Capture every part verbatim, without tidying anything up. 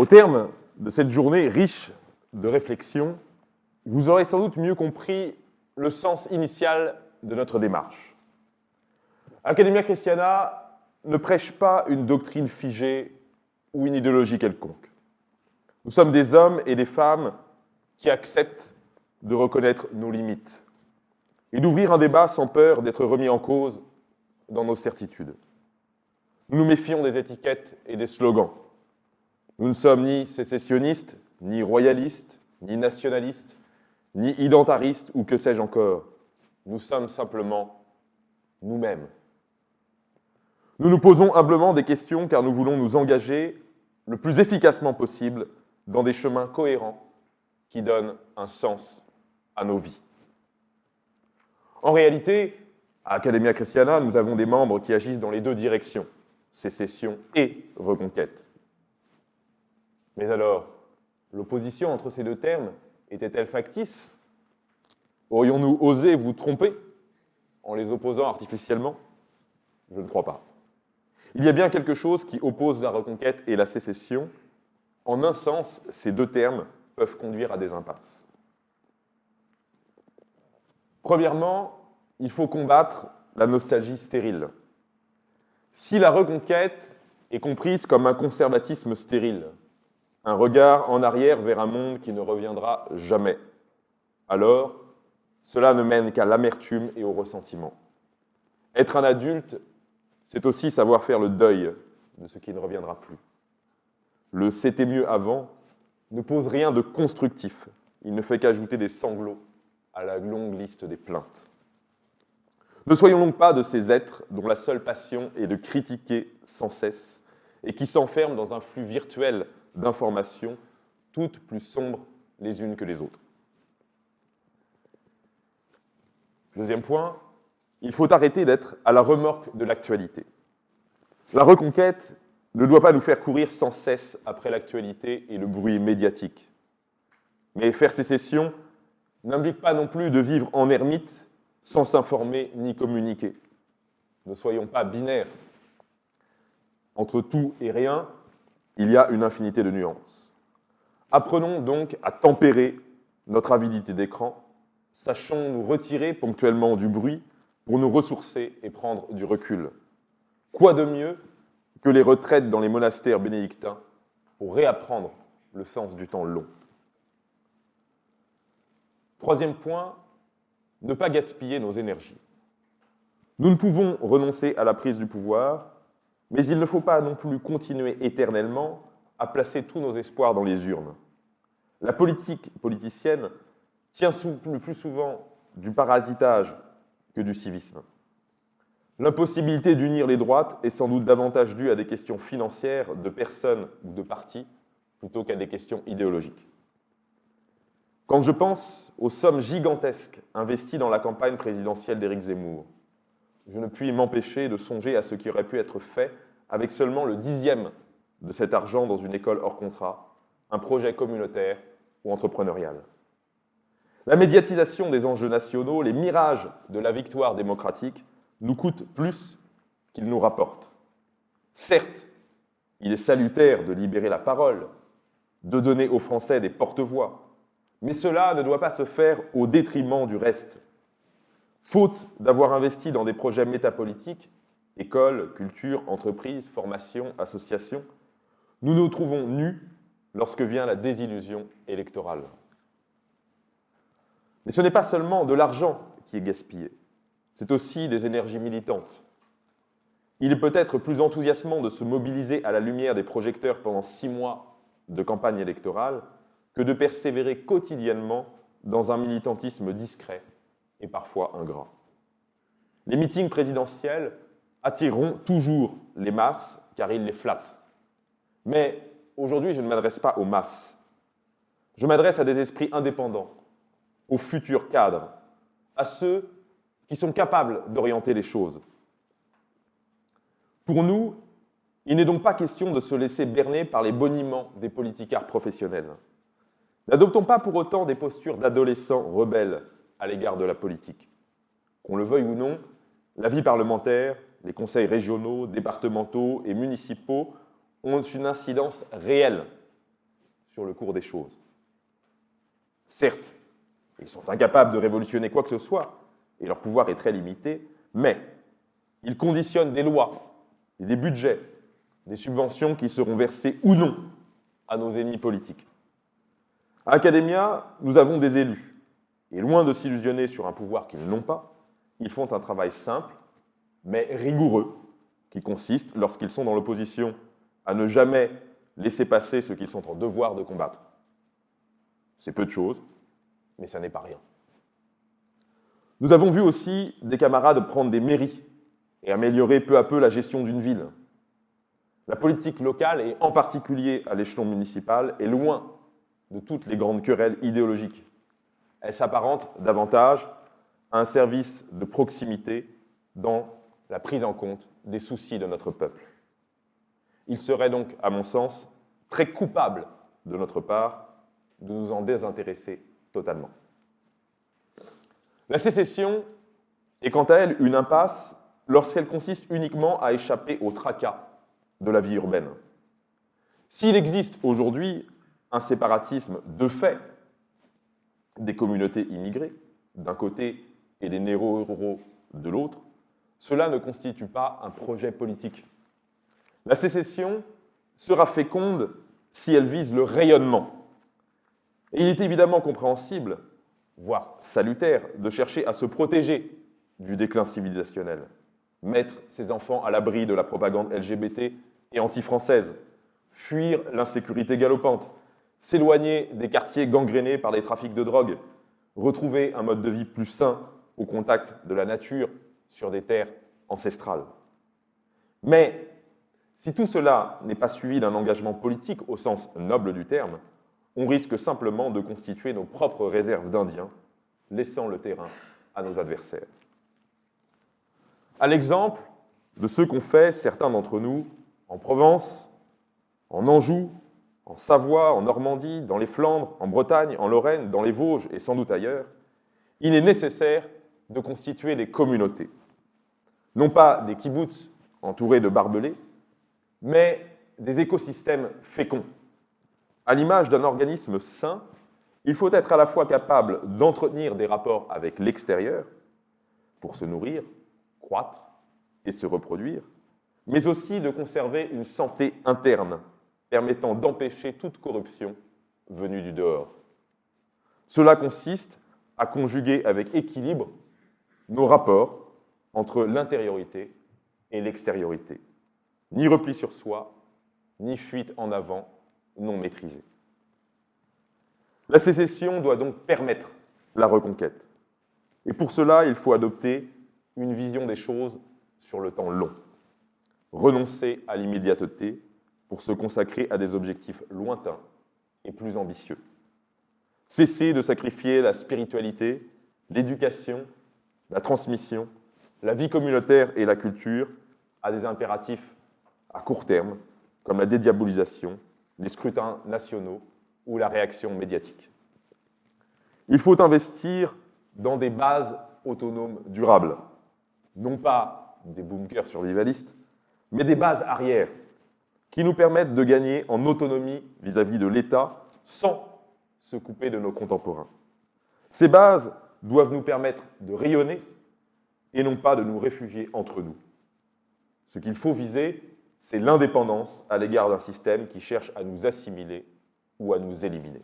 Au terme de cette journée riche de réflexion, vous aurez sans doute mieux compris le sens initial de notre démarche. Academia Christiana ne prêche pas une doctrine figée ou une idéologie quelconque. Nous sommes des hommes et des femmes qui acceptent de reconnaître nos limites et d'ouvrir un débat sans peur d'être remis en cause dans nos certitudes. Nous nous méfions des étiquettes et des slogans. Nous ne sommes ni sécessionnistes, ni royalistes, ni nationalistes, ni identaristes ou que sais-je encore. Nous sommes simplement nous-mêmes. Nous nous posons humblement des questions car nous voulons nous engager le plus efficacement possible dans des chemins cohérents qui donnent un sens à nos vies. En réalité, à Academia Christiana, nous avons des membres qui agissent dans les deux directions, sécession et reconquête. Mais alors, l'opposition entre ces deux termes était-elle factice? Aurions-nous osé vous tromper en les opposant artificiellement? Je ne crois pas. Il y a bien quelque chose qui oppose la reconquête et la sécession. En un sens, ces deux termes peuvent conduire à des impasses. Premièrement, il faut combattre la nostalgie stérile. Si la reconquête est comprise comme un conservatisme stérile, un regard en arrière vers un monde qui ne reviendra jamais, alors cela ne mène qu'à l'amertume et au ressentiment. Être un adulte, c'est aussi savoir faire le deuil de ce qui ne reviendra plus. Le « c'était mieux avant » ne pose rien de constructif. Il ne fait qu'ajouter des sanglots à la longue liste des plaintes. Ne soyons donc pas de ces êtres dont la seule passion est de critiquer sans cesse et qui s'enferment dans un flux virtuel d'informations, toutes plus sombres les unes que les autres. Deuxième point, il faut arrêter d'être à la remorque de l'actualité. La reconquête ne doit pas nous faire courir sans cesse après l'actualité et le bruit médiatique. Mais faire sécession n'implique pas non plus de vivre en ermite sans s'informer ni communiquer. Ne soyons pas binaires. Entre tout et rien, il y a une infinité de nuances. Apprenons donc à tempérer notre avidité d'écran, sachons nous retirer ponctuellement du bruit pour nous ressourcer et prendre du recul. Quoi de mieux que les retraites dans les monastères bénédictins pour réapprendre le sens du temps long. Troisième point, ne pas gaspiller nos énergies. Nous ne pouvons renoncer à la prise du pouvoir, mais il ne faut pas non plus continuer éternellement à placer tous nos espoirs dans les urnes. La politique politicienne tient le plus souvent du parasitage que du civisme. L'impossibilité d'unir les droites est sans doute davantage due à des questions financières de personnes ou de partis plutôt qu'à des questions idéologiques. Quand je pense aux sommes gigantesques investies dans la campagne présidentielle d'Éric Zemmour, je ne puis m'empêcher de songer à ce qui aurait pu être fait avec seulement le dixième de cet argent dans une école hors contrat, un projet communautaire ou entrepreneurial. La médiatisation des enjeux nationaux, les mirages de la victoire démocratique nous coûtent plus qu'ils nous rapportent. Certes, il est salutaire de libérer la parole, de donner aux Français des porte-voix, mais cela ne doit pas se faire au détriment du reste. Faute d'avoir investi dans des projets métapolitiques, écoles, culture, entreprises, formations, associations, nous nous trouvons nus lorsque vient la désillusion électorale. Mais ce n'est pas seulement de l'argent qui est gaspillé, c'est aussi des énergies militantes. Il est peut-être plus enthousiasmant de se mobiliser à la lumière des projecteurs pendant six mois de campagne électorale que de persévérer quotidiennement dans un militantisme discret et parfois ingrat. Les meetings présidentiels attireront toujours les masses car ils les flattent. Mais aujourd'hui, je ne m'adresse pas aux masses. Je m'adresse à des esprits indépendants, aux futurs cadres, à ceux qui sont capables d'orienter les choses. Pour nous, il n'est donc pas question de se laisser berner par les boniments des politicards professionnels. N'adoptons pas pour autant des postures d'adolescents rebelles à l'égard de la politique. Qu'on le veuille ou non, la vie parlementaire, les conseils régionaux, départementaux et municipaux ont une incidence réelle sur le cours des choses. Certes, ils sont incapables de révolutionner quoi que ce soit, et leur pouvoir est très limité, mais ils conditionnent des lois, et des budgets, des subventions qui seront versées ou non à nos ennemis politiques. À Academia, nous avons des élus, et loin de s'illusionner sur un pouvoir qu'ils n'ont pas, ils font un travail simple, mais rigoureux, qui consiste, lorsqu'ils sont dans l'opposition, à ne jamais laisser passer ce qu'ils sont en devoir de combattre. C'est peu de choses, mais ça n'est pas rien. Nous avons vu aussi des camarades prendre des mairies et améliorer peu à peu la gestion d'une ville. La politique locale, et en particulier à l'échelon municipal, est loin de toutes les grandes querelles idéologiques. Elle s'apparente davantage à un service de proximité dans la prise en compte des soucis de notre peuple. Il serait donc, à mon sens, très coupable de notre part de nous en désintéresser totalement. La sécession est quant à elle une impasse lorsqu'elle consiste uniquement à échapper au tracas de la vie urbaine. S'il existe aujourd'hui un séparatisme de fait des communautés immigrées, d'un côté, et des néo-ruraux de l'autre, cela ne constitue pas un projet politique. La sécession sera féconde si elle vise le rayonnement. Et il est évidemment compréhensible, voire salutaire, de chercher à se protéger du déclin civilisationnel, mettre ses enfants à l'abri de la propagande L G B T et anti-française, fuir l'insécurité galopante, s'éloigner des quartiers gangrénés par les trafics de drogue, retrouver un mode de vie plus sain au contact de la nature sur des terres ancestrales. Mais si tout cela n'est pas suivi d'un engagement politique au sens noble du terme, on risque simplement de constituer nos propres réserves d'Indiens, laissant le terrain à nos adversaires. À l'exemple de ce qu'ont fait certains d'entre nous en Provence, en Anjou, en Savoie, en Normandie, dans les Flandres, en Bretagne, en Lorraine, dans les Vosges et sans doute ailleurs, il est nécessaire de constituer des communautés. Non pas des kibboutz entourés de barbelés, mais des écosystèmes féconds. À l'image d'un organisme sain, il faut être à la fois capable d'entretenir des rapports avec l'extérieur pour se nourrir, croître et se reproduire, mais aussi de conserver une santé interne permettant d'empêcher toute corruption venue du dehors. Cela consiste à conjuguer avec équilibre nos rapports entre l'intériorité et l'extériorité. Ni repli sur soi, ni fuite en avant non maîtrisée. La sécession doit donc permettre la reconquête. Et pour cela, il faut adopter une vision des choses sur le temps long. Renoncer à l'immédiateté pour se consacrer à des objectifs lointains et plus ambitieux. Cesser de sacrifier la spiritualité, l'éducation, la transmission, la vie communautaire et la culture à des impératifs à court terme, comme la dédiabolisation, les scrutins nationaux ou la réaction médiatique. Il faut investir dans des bases autonomes durables, non pas des bunkers survivalistes, mais des bases arrières qui nous permettent de gagner en autonomie vis-à-vis de l'État sans se couper de nos contemporains. Ces bases doivent nous permettre de rayonner et non pas de nous réfugier entre nous. Ce qu'il faut viser, c'est l'indépendance à l'égard d'un système qui cherche à nous assimiler ou à nous éliminer.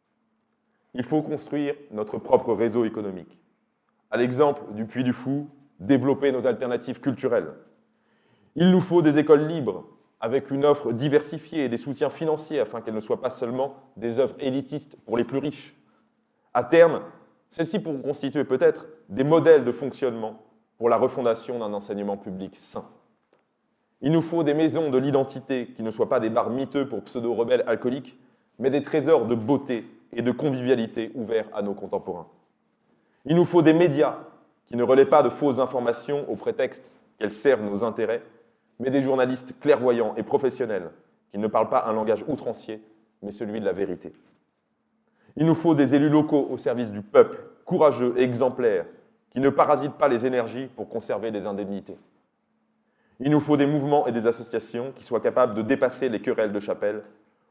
Il faut construire notre propre réseau économique. À l'exemple du Puy du Fou, développer nos alternatives culturelles. Il nous faut des écoles libres, avec une offre diversifiée et des soutiens financiers afin qu'elles ne soient pas seulement des œuvres élitistes pour les plus riches. À terme, celles-ci pourront constituer peut-être des modèles de fonctionnement pour la refondation d'un enseignement public sain. Il nous faut des maisons de l'identité qui ne soient pas des bars miteux pour pseudo-rebelles alcooliques, mais des trésors de beauté et de convivialité ouverts à nos contemporains. Il nous faut des médias qui ne relaient pas de fausses informations au prétexte qu'elles servent nos intérêts, mais des journalistes clairvoyants et professionnels qui ne parlent pas un langage outrancier, mais celui de la vérité. Il nous faut des élus locaux au service du peuple, courageux et exemplaires, qui ne parasitent pas les énergies pour conserver des indemnités. Il nous faut des mouvements et des associations qui soient capables de dépasser les querelles de chapelle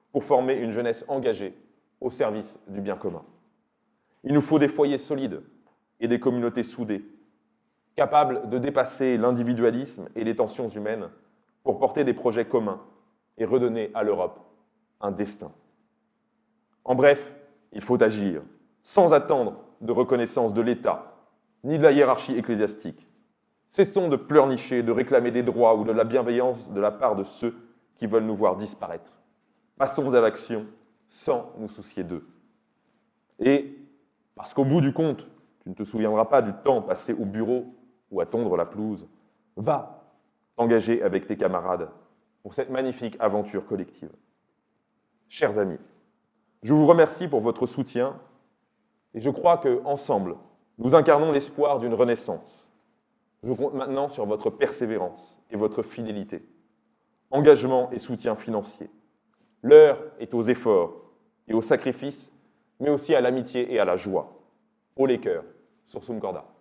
pour former une jeunesse engagée au service du bien commun. Il nous faut des foyers solides et des communautés soudées, capables de dépasser l'individualisme et les tensions humaines pour porter des projets communs et redonner à l'Europe un destin. En bref, il faut agir, sans attendre de reconnaissance de l'État, ni de la hiérarchie ecclésiastique. Cessons de pleurnicher, de réclamer des droits ou de la bienveillance de la part de ceux qui veulent nous voir disparaître. Passons à l'action sans nous soucier d'eux. Et parce qu'au bout du compte, tu ne te souviendras pas du temps passé au bureau ou à tondre la pelouse, va t'engager avec tes camarades pour cette magnifique aventure collective. Chers amis, je vous remercie pour votre soutien et je crois qu'ensemble, nous incarnons l'espoir d'une renaissance. Je compte maintenant sur votre persévérance et votre fidélité, engagement et soutien financier. L'heure est aux efforts et aux sacrifices, mais aussi à l'amitié et à la joie. Haut les cœurs, sur Sum Corda.